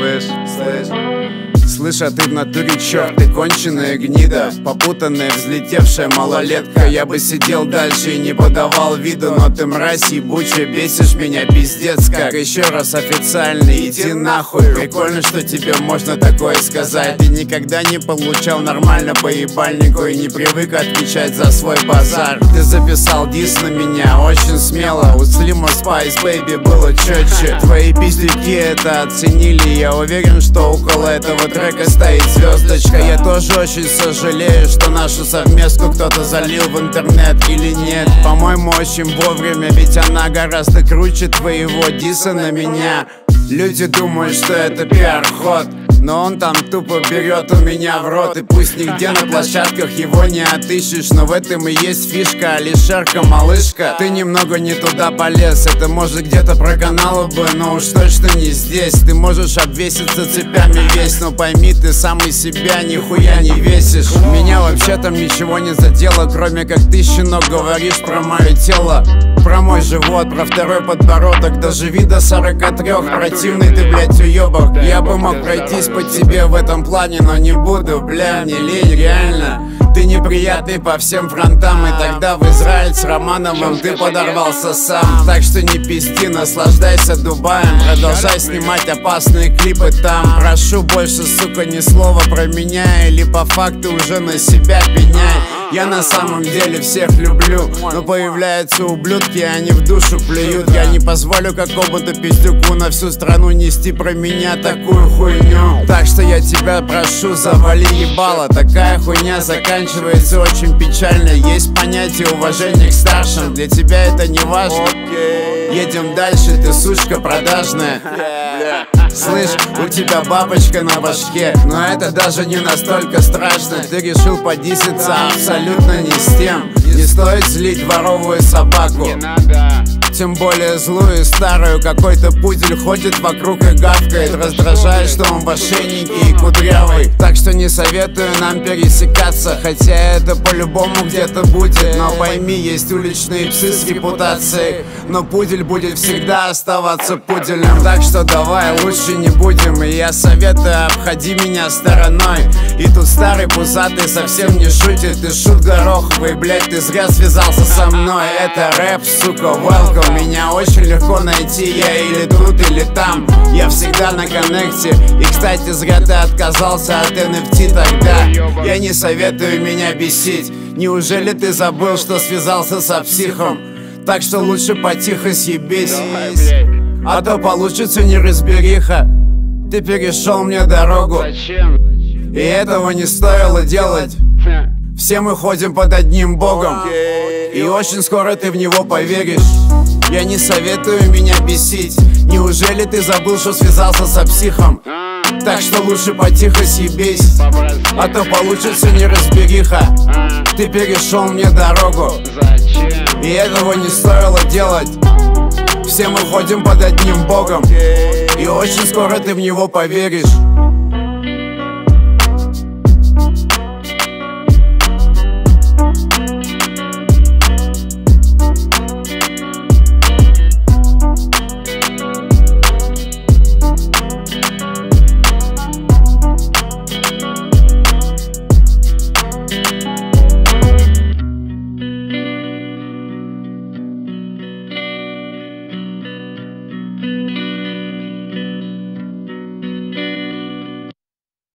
Слышь, а ты в натуре черт, ты конченая гнида, попутанная, взлетевшая малолетка. Я бы сидел дальше и не подавал виду, но ты мразь ебучая, бесишь меня пиздец как. Еще раз официально иди нахуй. Прикольно, что тебе можно такое сказать. Ты никогда не получал нормально по ебальнику и не привык отвечать за свой базар. Ты записал дис на меня очень смело. У Slim Spice Baby было четче. Твои пиздюки это оценили. Я уверен, что около этого трека стоит звездочка. Я тоже очень сожалею, что нашу совместку кто-то залил в интернет или нет. По-моему, очень вовремя, ведь она гораздо круче твоего диса на меня. Люди думают, что это пиар-ход, но он там тупо берет у меня в рот. И пусть нигде на площадках его не отыщешь, но в этом и есть фишка. Алишерка, малышка, ты немного не туда полез. Это может где-то проканало бы, но уж точно не здесь. Ты можешь обвеситься цепями весь, но пойми, ты сам из себя нихуя не весишь. Меня вообще там ничего не задело, кроме как ты, щенок, говоришь про мое тело, про мой живот, про второй подбородок. Доживи до 43, противный ты, блядь, уебок. Я бы мог пройтись по тебе в этом плане, но не буду, бля, мне лень, реально. Ты неприятный по всем фронтам, и тогда в Израиль с Романовым ты подорвался сам. Так что не пизди, наслаждайся Дубаем, продолжай снимать опасные клипы там. Прошу, больше, сука, ни слова про меня, или по факту уже на себя пеняй. Я на самом деле всех люблю, но появляются ублюдки, и они в душу плюют. Я не позволю какому-то пиздюку на всю страну нести про меня такую хуйню. Так что я тебя прошу, завали ебало. Такая хуйня заканчивается очень печально. Есть понятие уважения к старшим, для тебя это не важно. Едем дальше, ты сучка продажная. Слышь, у тебя бабочка на башке, но это даже не настолько страшно. Ты решил подиситься абсолютно не с тем. Не стоит злить дворовую собаку, тем более злую и старую. Какой-то пудель ходит вокруг и гавкает, раздражает, что он в ошейнике и кудрявый. Так что не советую нам пересекаться, хотя это по-любому где-то будет. Но пойми, есть уличные псы с репутацией, но пудель будет всегда оставаться пуделем. Так что давай лучше не будем, и я советую, обходи меня стороной. И тут старый пузатый совсем не шутит, ты шут гороховый, блять, ты зря связался со мной. Это рэп, сука, welcome. Меня очень легко найти, я или тут, или там. Я всегда на коннекте. И, кстати, зря ты отказался от NFT тогда. Я не советую меня бесить. Неужели ты забыл, что связался со психом? Так что лучше потихо съебись, а то получится неразбериха. Ты перешел мне дорогу, и этого не стоило делать. Все мы ходим под одним богом, и очень скоро ты в него поверишь. Я не советую меня бесить. Неужели ты забыл, что связался со психом? Так что лучше потихо съебись, а то получится неразбериха. Ты перешел мне дорогу, и этого не стоило делать. Все мы ходим под одним богом, и очень скоро ты в него поверишь.